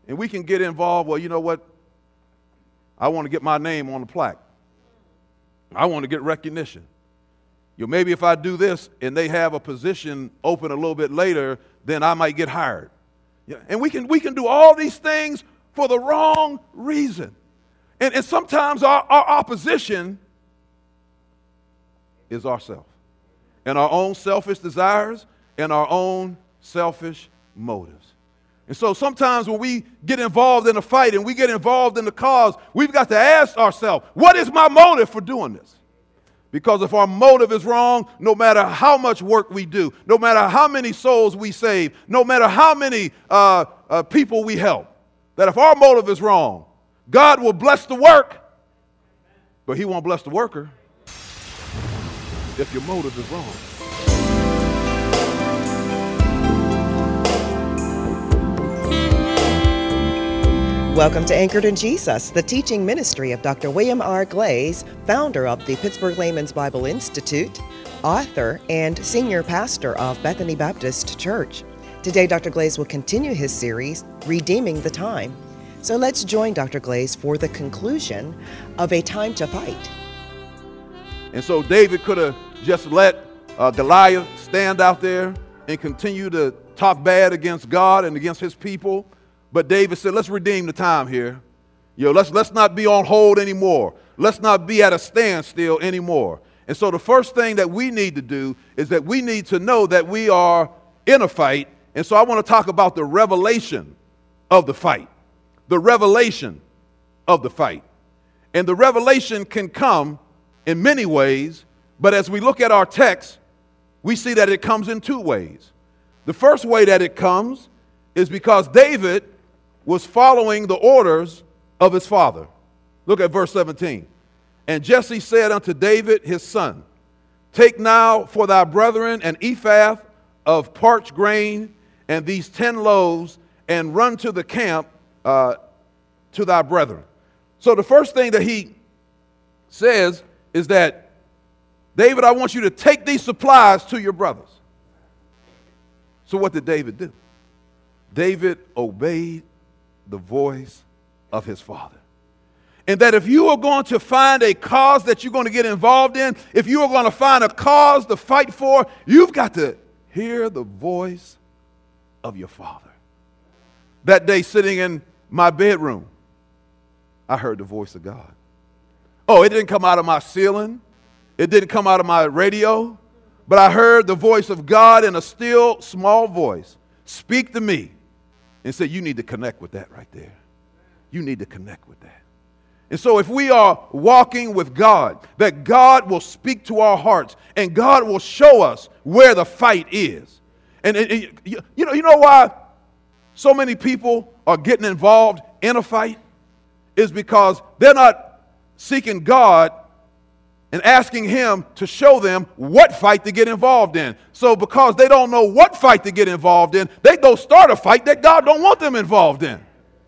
And we can get involved, well, you know what? I want to get my name on the plaque. I want to get recognition. Maybe if I do this and they have a position open a little bit later, then I might get hired. And we can do all these things for the wrong reason. And sometimes our opposition is ourselves and our own selfish desires and our own selfish motives. And so sometimes when we get involved in a fight and we get involved in the cause, we've got to ask ourselves, what is my motive for doing this? Because if our motive is wrong, no matter how much work we do, no matter how many souls we save, no matter how many people we help, that if our motive is wrong, God will bless the work, but he won't bless the worker if your motive is wrong. Welcome to Anchored in Jesus, the teaching ministry of Dr. William R. Glaze, founder of the Pittsburgh Layman's Bible Institute, author, and senior pastor of Bethany Baptist Church. Today, Dr. Glaze will continue his series, Redeeming the Time. So let's join Dr. Glaze for the conclusion of A Time to Fight. And so David could have just let Goliath stand out there and continue to talk bad against God and against his people. But David said, let's redeem the time here. Let's not be on hold anymore. Let's not be at a standstill anymore. And so the first thing that we need to do is that we need to know that we are in a fight. And so I want to talk about the revelation of the fight. The revelation of the fight. And the revelation can come in many ways, but as we look at our text, we see that it comes in two ways. The first way that it comes is because David was following the orders of his father. Look at verse 17. And Jesse said unto David his son, take now for thy brethren an ephah of parched grain and these 10 loaves, and run to the camp to thy brethren. So the first thing that he says is that, David, I want you to take these supplies to your brothers. So what did David do? David obeyed the voice of his father. And that if you are going to find a cause that you're going to get involved in, if you are going to find a cause to fight for, you've got to hear the voice of your father. That day, sitting in my bedroom, I heard the voice of God. Oh, it didn't come out of my ceiling. It didn't come out of my radio. But I heard the voice of God in a still, small voice speak to me and say, you need to connect with that right there. You need to connect with that. And so if we are walking with God, that God will speak to our hearts and God will show us where the fight is. And you know why so many people are getting involved in a fight? Is because they're not seeking God and asking him to show them what fight to get involved in. So because they don't know what fight to get involved in, they go start a fight that God don't want them involved in.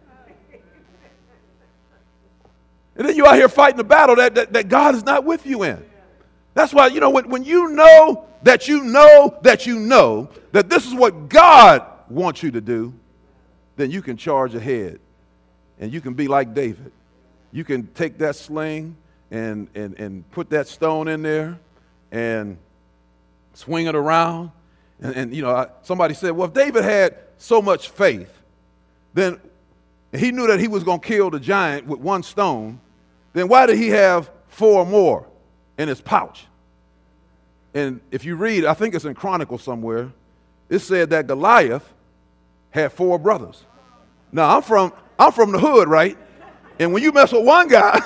And then you out here fighting a battle that God is not with you in. That's why, when you know that this is what God wants you to do, then you can charge ahead. And you can be like David. You can take that sling and put that stone in there and swing it around. And somebody said, well, if David had so much faith, then he knew that he was going to kill the giant with one stone, then why did he have 4 more in his pouch? And if you read, I think it's in Chronicles somewhere, it said that Goliath had 4 brothers. Now, I'm from the hood, right? And when you mess with one guy,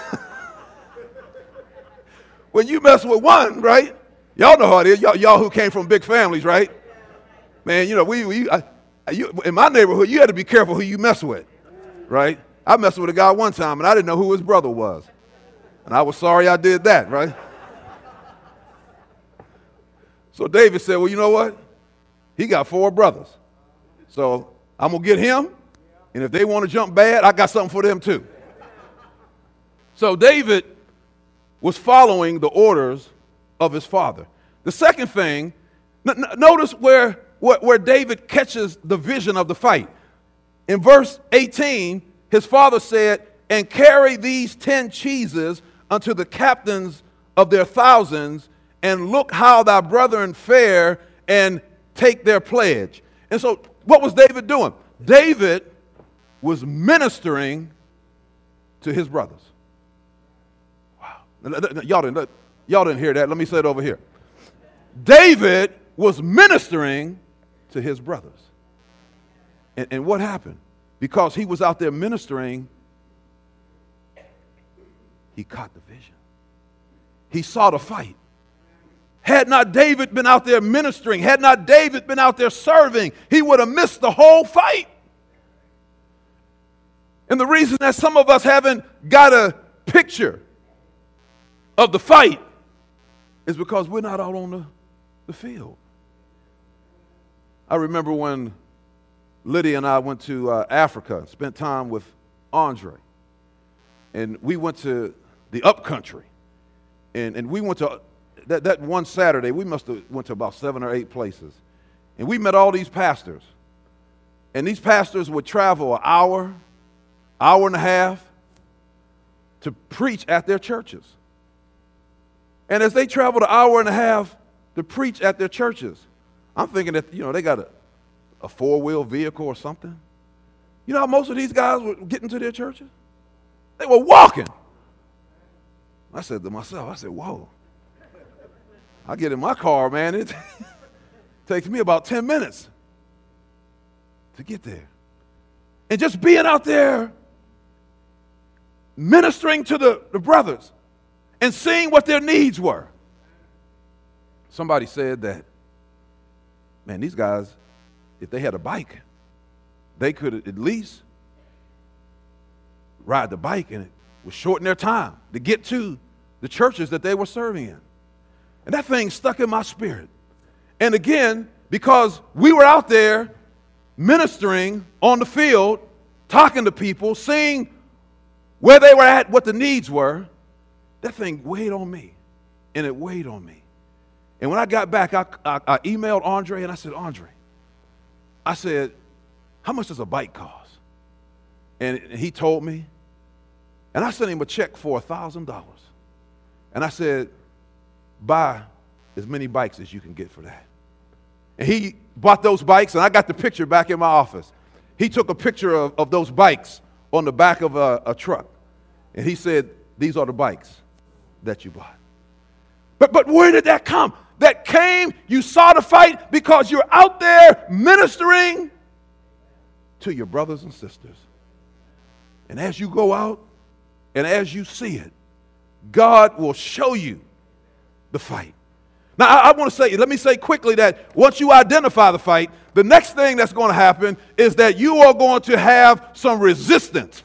when you mess with one, right? Y'all know how it is. Y'all who came from big families, right? Man, in my neighborhood, you had to be careful who you mess with, right? I messed with a guy one time, and I didn't know who his brother was. And I was sorry I did that, right? So David said, well, you know what? He got 4 brothers. So I'm going to get him. And if they want to jump bad, I got something for them too. So David was following the orders of his father. The second thing, notice where David catches the vision of the fight. In verse 18, his father said, and carry these 10 cheeses unto the captains of their thousands, and look how thy brethren fare, and take their pledge. And so what was David doing? David was ministering to his brothers. Wow. Y'all didn't hear that. Let me say it over here. David was ministering to his brothers. And what happened? Because he was out there ministering, he caught the vision. He saw the fight. Had not David been out there ministering, had not David been out there serving, he would have missed the whole fight. And the reason that some of us haven't got a picture of the fight is because we're not out on the field. I remember when Lydia and I went to Africa, spent time with Andre. And we went to the upcountry. And we went to, that one Saturday, we must have went to about 7 or 8 places. And we met all these pastors. And these pastors would travel an hour and a half to preach at their churches. And as they traveled an hour and a half to preach at their churches, I'm thinking that, they got a 4-wheel vehicle or something. You know how most of these guys were getting to their churches? They were walking. I said to myself, whoa. I get in my car, man, it takes me about 10 minutes to get there. And just being out there ministering to the brothers and seeing what their needs were. Somebody said that, man, these guys, if they had a bike, they could at least ride the bike, and it would shorten their time to get to the churches that they were serving in. And that thing stuck in my spirit. And again, because we were out there ministering on the field, talking to people, seeing where they were at, what the needs were, that thing weighed on me. And it weighed on me. And when I got back, I emailed Andre, and I said, Andre, how much does a bike cost? And he told me, and I sent him a check for $1,000. And I said, buy as many bikes as you can get for that. And he bought those bikes, and I got the picture back in my office. He took a picture of those bikes on the back of a truck. And he said, these are the bikes that you bought. But where did that come? That came, you saw the fight because you're out there ministering to your brothers and sisters. And as you go out and as you see it, God will show you the fight. Now, I want to say, let me say quickly that once you identify the fight, the next thing that's going to happen is that you are going to have some resistance.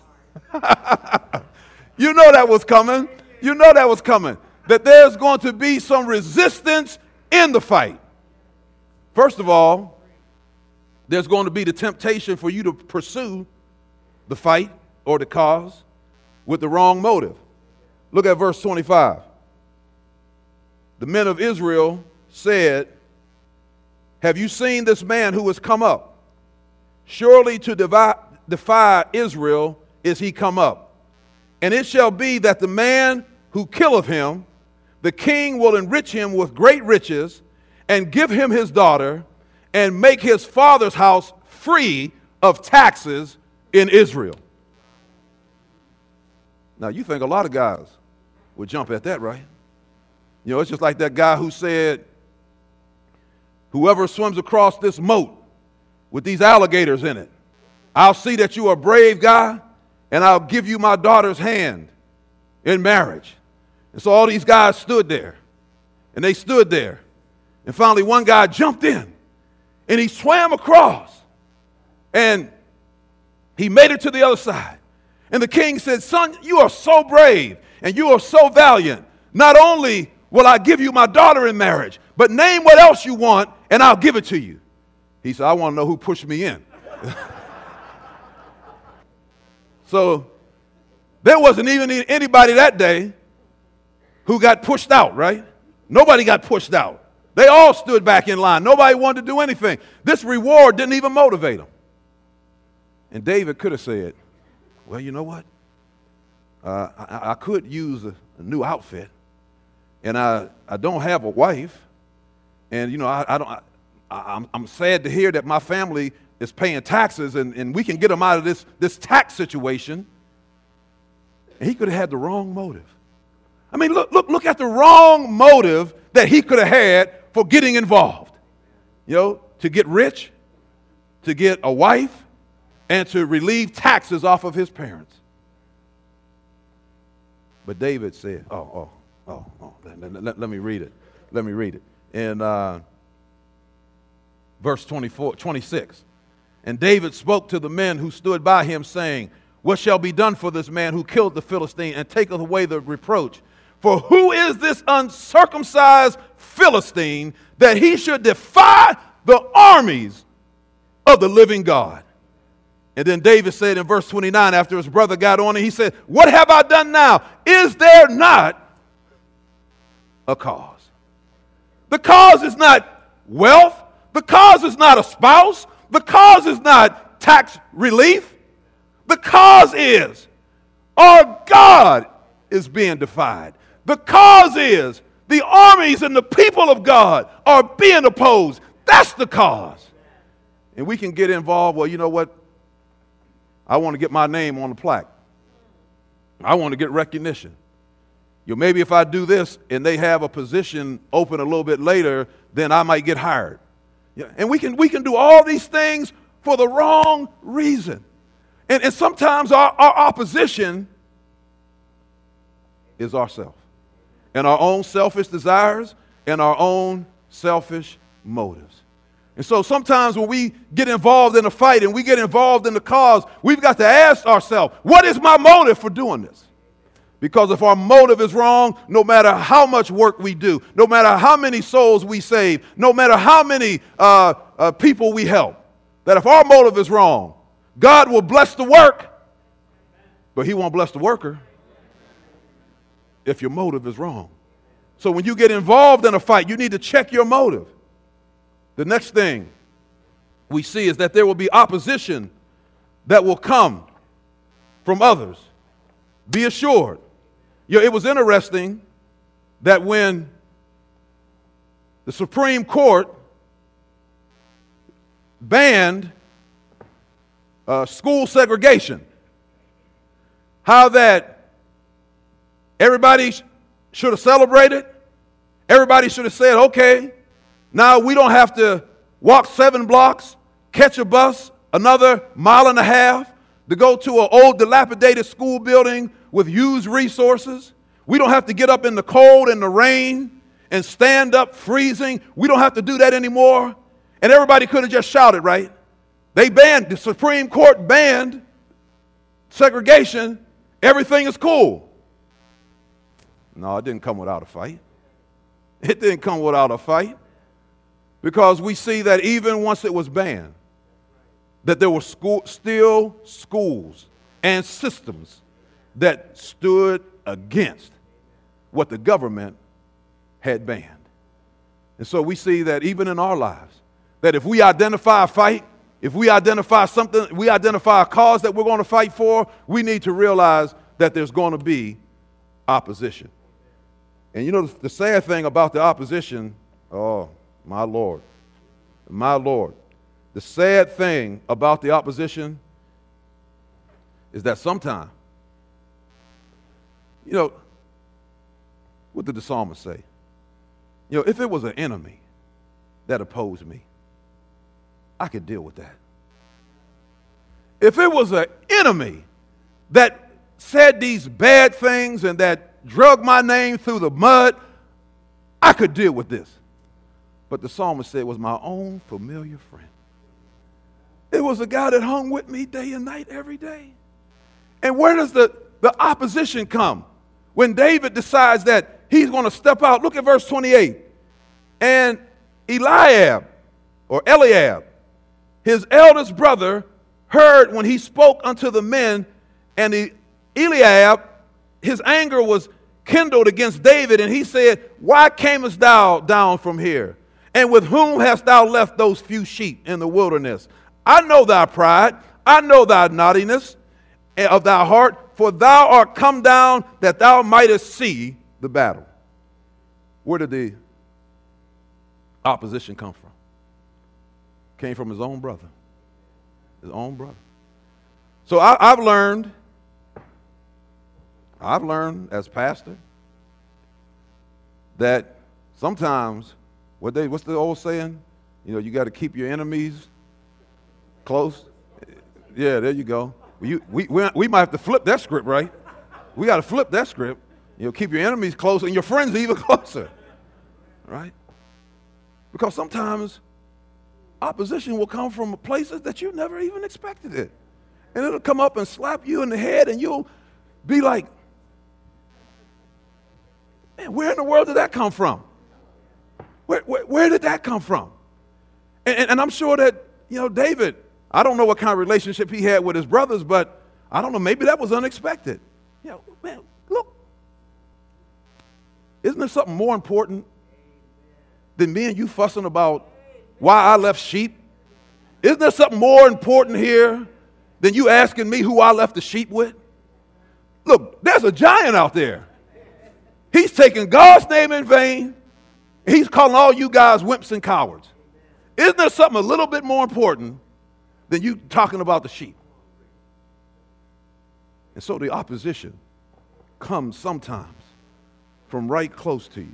You know that was coming. You know that was coming. That there's going to be some resistance in the fight. First of all, there's going to be the temptation for you to pursue the fight or the cause with the wrong motive. Look at verse 25. The men of Israel said, have you seen this man who has come up? Surely to defy Israel is he come up. And it shall be that the man who killeth him, the king will enrich him with great riches, and give him his daughter, and make his father's house free of taxes in Israel. Now, you think a lot of guys would jump at that, right? It's just like that guy who said, whoever swims across this moat with these alligators in it, I'll see that you are a brave guy, and I'll give you my daughter's hand in marriage. And so all these guys stood there, and they stood there. And finally one guy jumped in, and he swam across, and he made it to the other side. And the king said, son, you are so brave, and you are so valiant. Not only will I give you my daughter in marriage, but name what else you want, and I'll give it to you. He said, I want to know who pushed me in. So there wasn't even anybody that day who got pushed out, right? Nobody got pushed out. They all stood back in line. Nobody wanted to do anything. This reward didn't even motivate them. And David could have said, well, you know what? I could use a new outfit, and I don't have a wife, and you know I'm sad to hear that my family is paying taxes, and we can get them out of this tax situation. And he could have had the wrong motive. I mean, look at the wrong motive that he could have had for getting involved. You know, to get rich, to get a wife, and to relieve taxes off of his parents. But David said, let me read it. Let me read it. In verse 26. And David spoke to the men who stood by him, saying, what shall be done for this man who killed the Philistine and taketh away the reproach? For who is this uncircumcised Philistine that he should defy the armies of the living God? And then David said in verse 29, after his brother got on, and he said, what have I done now? Is there not a cause? The cause is not wealth. The cause is not a spouse. The cause is not tax relief. The cause is our God is being defied. The cause is the armies and the people of God are being opposed. That's the cause. And we can get involved. Well, you know what? I want to get my name on the plaque. I want to get recognition. You know, maybe if I do this and they have a position open a little bit later, then I might get hired. Yeah. And we can do all these things for the wrong reason. And sometimes our opposition is ourselves and our own selfish desires and our own selfish motives. And so sometimes when we get involved in a fight and we get involved in the cause, we've got to ask ourselves, what is my motive for doing this? Because if our motive is wrong, no matter how much work we do, no matter how many souls we save, no matter how many people we help, that if our motive is wrong, God will bless the work, but he won't bless the worker if your motive is wrong. So when you get involved in a fight, you need to check your motive. The next thing we see is that there will be opposition that will come from others. Be assured. You know, it was interesting that when the Supreme Court banned school segregation, how that everybody should have celebrated, everybody should have said, okay, now we don't have to walk 7 blocks, catch a bus, another 1.5 miles to go to an old dilapidated school building with used resources. We don't have to get up in the cold and the rain and stand up freezing. We don't have to do that anymore. And everybody could have just shouted, right? The Supreme Court banned segregation. Everything is cool. No, it didn't come without a fight. It didn't come without a fight. Because we see that even once it was banned, that there were still schools and systems that stood against what the government had banned. And so we see that even in our lives, that if we identify a fight, if we identify something, we identify a cause that we're going to fight for, we need to realize that there's going to be opposition. And you know, the sad thing about the opposition, oh, my Lord, my Lord. The sad thing about the opposition is that sometimes, you know, what did the psalmist say? You know, if it was an enemy that opposed me, I could deal with that. If it was an enemy that said these bad things and that drug my name through the mud, I could deal with this. But the psalmist said it was my own familiar friend. It was a guy that hung with me day and night every day. And where does the opposition come? When David decides that he's going to step out. Look at verse 28. And Eliab, his eldest brother, heard when he spoke unto the men, and Eliab, his anger was kindled against David, and he said, why camest thou down from here? And with whom hast thou left those few sheep in the wilderness? I know thy pride. I know thy naughtiness of thy heart, for thou art come down that thou mightest see the battle. Where did the opposition come from? Came from his own brother. His own brother. So I've learned as pastor that sometimes, what's the old saying? You know, you got to keep your enemies close. Yeah, there you go. We might have to flip that script, right? We got to flip that script. You know, keep your enemies close and your friends even closer, right? Because sometimes opposition will come from places that you never even expected it. And it'll come up and slap you in the head, and you'll be like, man, where in the world did that come from? Where did that come from? And I'm sure that, you know, David, I don't know what kind of relationship he had with his brothers, but I don't know, maybe that was unexpected. You know, man, look, isn't there something more important than me and you fussing about why I left sheep? Isn't there something more important here than you asking me who I left the sheep with? Look, there's a giant out there. He's taking God's name in vain. He's calling all you guys wimps and cowards. Isn't there something a little bit more important than you talking about the sheep? And so the opposition comes sometimes from right close to you.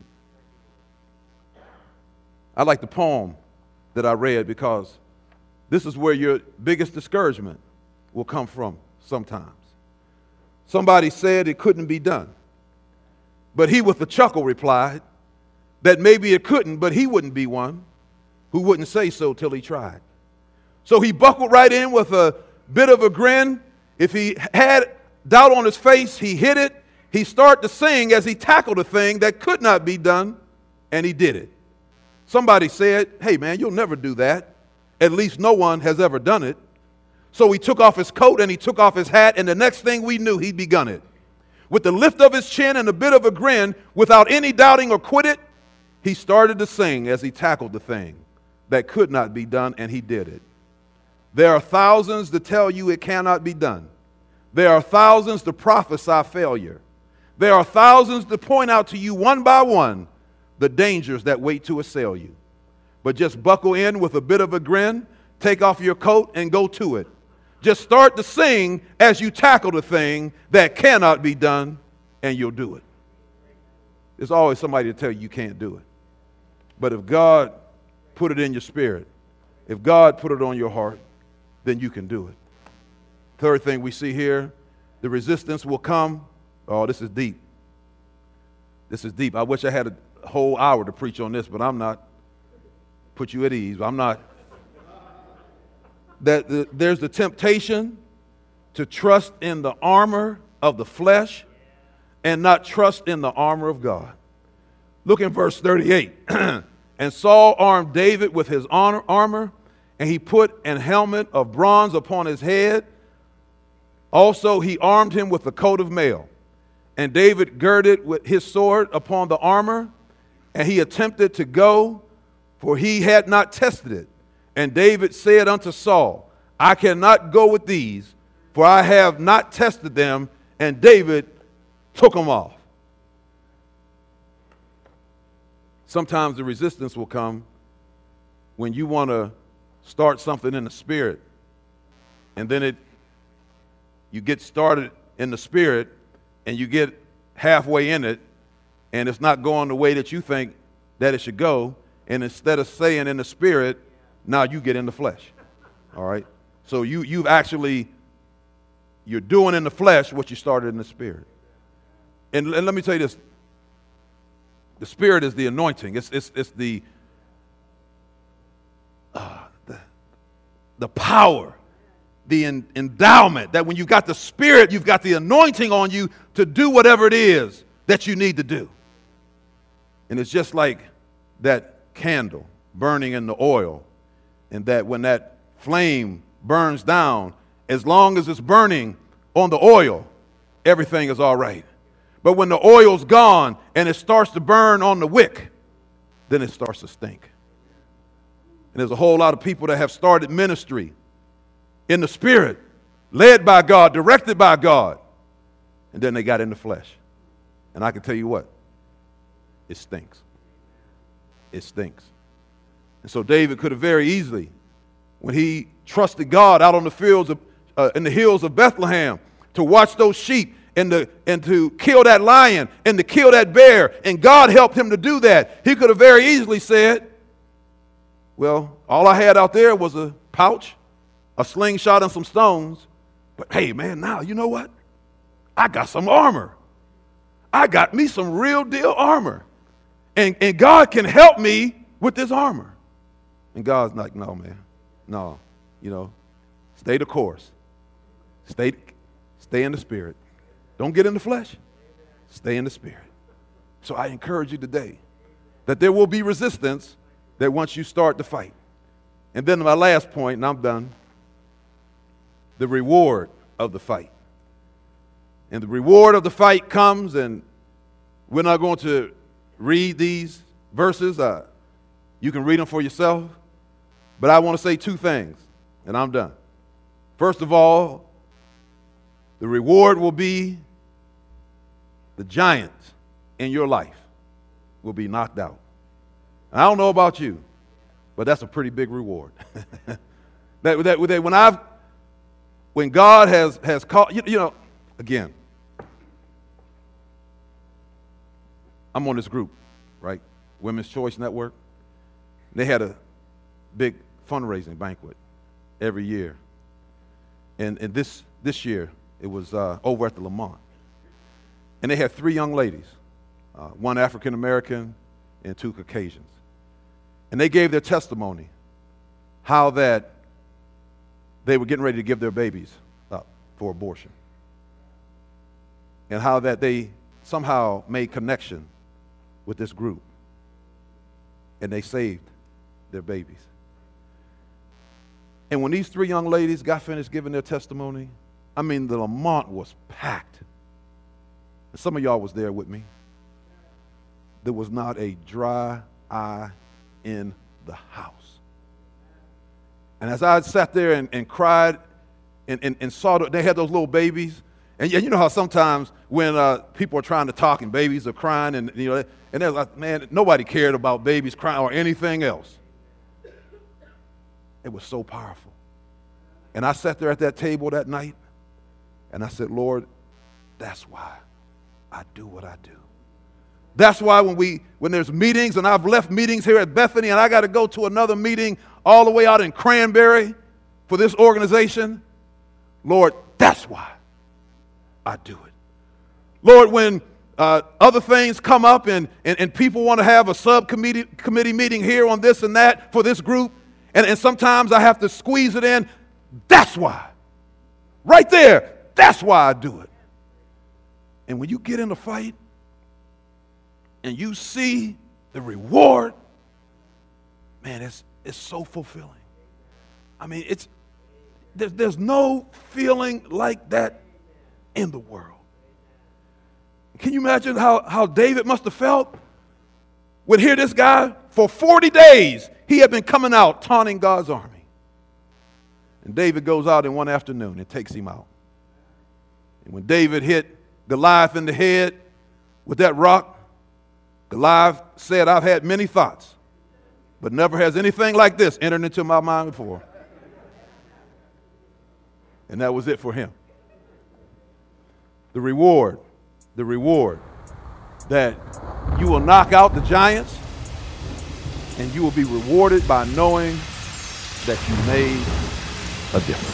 I like the poem that I read because this is where your biggest discouragement will come from sometimes. Somebody said it couldn't be done, but he with a chuckle replied that maybe it couldn't, but he wouldn't be one who wouldn't say so till he tried. So he buckled right in with a bit of a grin. If he had doubt on his face, he hid it. He started to sing as he tackled a thing that could not be done, and he did it. Somebody said, hey man, you'll never do that. At least no one has ever done it. So he took off his coat and he took off his hat, and the next thing we knew, he'd begun it. With the lift of his chin and a bit of a grin, without any doubting or quit it, he started to sing as he tackled the thing that could not be done, and he did it. There are thousands to tell you it cannot be done. There are thousands to prophesy failure. There are thousands to point out to you one by one the dangers that wait to assail you. But just buckle in with a bit of a grin, take off your coat, and go to it. Just start to sing as you tackle the thing that cannot be done, and you'll do it. There's always somebody to tell you can't do it. But if God put it in your spirit, if God put it on your heart, then you can do it. Third thing we see here, the resistance will come. Oh, this is deep. This is deep. I wish I had a whole hour to preach on this, but I'm not. Put you at ease. I'm not. There's the temptation to trust in the armor of the flesh and not trust in the armor of God. Look in verse 38. And Saul armed David with his armor, and he put an helmet of bronze upon his head. Also he armed him with a coat of mail. And David girded with his sword upon the armor, and he attempted to go, for he had not tested it. And David said unto Saul, I cannot go with these, for I have not tested them. And David took them off. Sometimes the resistance will come when you want to start something in the spirit, and then you get started in the spirit, and you get halfway in it, and it's not going the way that you think that it should go. And instead of saying in the spirit, now you get in the flesh. All right? So you're doing in the flesh what you started in the spirit. And let me tell you this. The spirit is the anointing. It's the power, the endowment, that when you've got the spirit, you've got the anointing on you to do whatever it is that you need to do. And it's just like that candle burning in the oil, and that when that flame burns down, as long as it's burning on the oil, everything is all right. But when the oil's gone and it starts to burn on the wick, then it starts to stink. And there's a whole lot of people that have started ministry in the spirit, led by God, directed by God. And then they got in the flesh. And I can tell you what, it stinks. It stinks. And so David could have very easily, when he trusted God out on the fields of, in the hills of Bethlehem, to watch those sheep and to kill that lion and to kill that bear, and God helped him to do that, he could have very easily said, well, all I had out there was a pouch, a slingshot, and some stones. But hey, man, now you know what? I got some armor. I got me some real deal armor. And God can help me with this armor. And God's like, no, man. No. Stay the course. Stay in the spirit. Don't get in the flesh. Stay in the spirit. So I encourage you today that there will be resistance that once you start to fight. And then my last point, and I'm done, the reward of the fight. And the reward of the fight comes, and we're not going to read these verses. You can read them for yourself. But I want to say two things, and I'm done. First of all, the reward will be the giants in your life will be knocked out. I don't know about you, but that's a pretty big reward. When God has called, again, I'm on this group, right? Women's Choice Network. They had a big fundraising banquet every year. And this year, it was over at the Lamont. And they had 3 young ladies, one African-American and 2 Caucasians. And they gave their testimony how that they were getting ready to give their babies up for abortion. And how that they somehow made connection with this group. And they saved their babies. And when these 3 young ladies got finished giving their testimony, I mean, the Lamont was packed. And some of y'all was there with me. There was not a dry eye in the house. And as I sat there and cried and saw they had those little babies, and you know how sometimes when people are trying to talk and babies are crying, and they're like, man, nobody cared about babies crying or anything else. It was so powerful. And I sat there at that table that night, and I said, Lord, that's why I do what I do. That's why when there's meetings, and I've left meetings here at Bethany, and I got to go to another meeting all the way out in Cranberry for this organization, Lord, that's why I do it. Lord, when other things come up and people want to have a subcommittee meeting here on this and that for this group, and sometimes I have to squeeze it in, that's why. Right there, that's why I do it. And when you get in a fight and you see the reward, man, it's so fulfilling. I mean, there's no feeling like that in the world. Can you imagine how David must have felt when here this guy, for 40 days, he had been coming out taunting God's army. And David goes out in one afternoon and takes him out. And when David hit Goliath in the head with that rock, Goliath said, I've had many thoughts, but never has anything like this entered into my mind before. And that was it for him. The reward that you will knock out the giants, and you will be rewarded by knowing that you made a difference.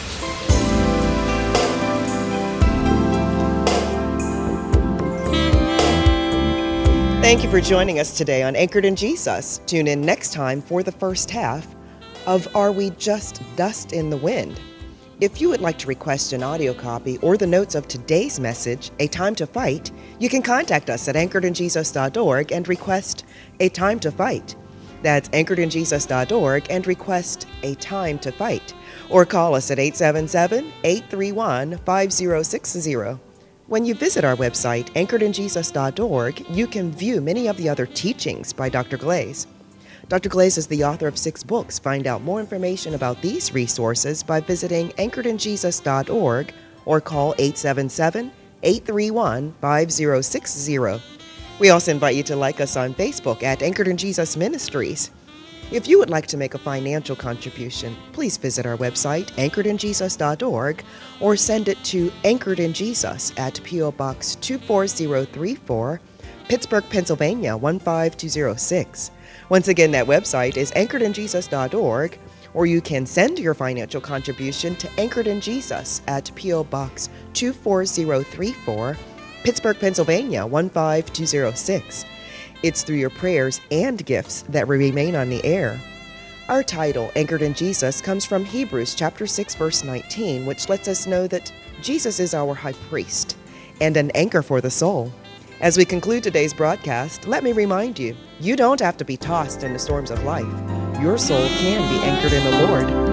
Thank you for joining us today on Anchored in Jesus. Tune in next time for the first half of Are We Just Dust in the Wind? If you would like to request an audio copy or the notes of today's message, A Time to Fight, you can contact us at anchoredinjesus.org and request A Time to Fight. That's anchoredinjesus.org and request A Time to Fight. Or call us at 877-831-5060. When you visit our website, anchoredinjesus.org, you can view many of the other teachings by Dr. Glaze. Dr. Glaze is the author of 6 books. Find out more information about these resources by visiting anchoredinjesus.org or call 877-831-5060. We also invite you to like us on Facebook at Anchored in Jesus Ministries. If you would like to make a financial contribution, please visit our website, anchoredinjesus.org, or send it to Anchored in Jesus at P.O. Box 24034, Pittsburgh, Pennsylvania 15206. Once again, that website is anchoredinjesus.org, or you can send your financial contribution to Anchored in Jesus at P.O. Box 24034, Pittsburgh, Pennsylvania 15206. It's through your prayers and gifts that we remain on the air. Our title, Anchored in Jesus, comes from Hebrews chapter 6, verse 19, which lets us know that Jesus is our high priest and an anchor for the soul. As we conclude today's broadcast, let me remind you, you don't have to be tossed in the storms of life. Your soul can be anchored in the Lord.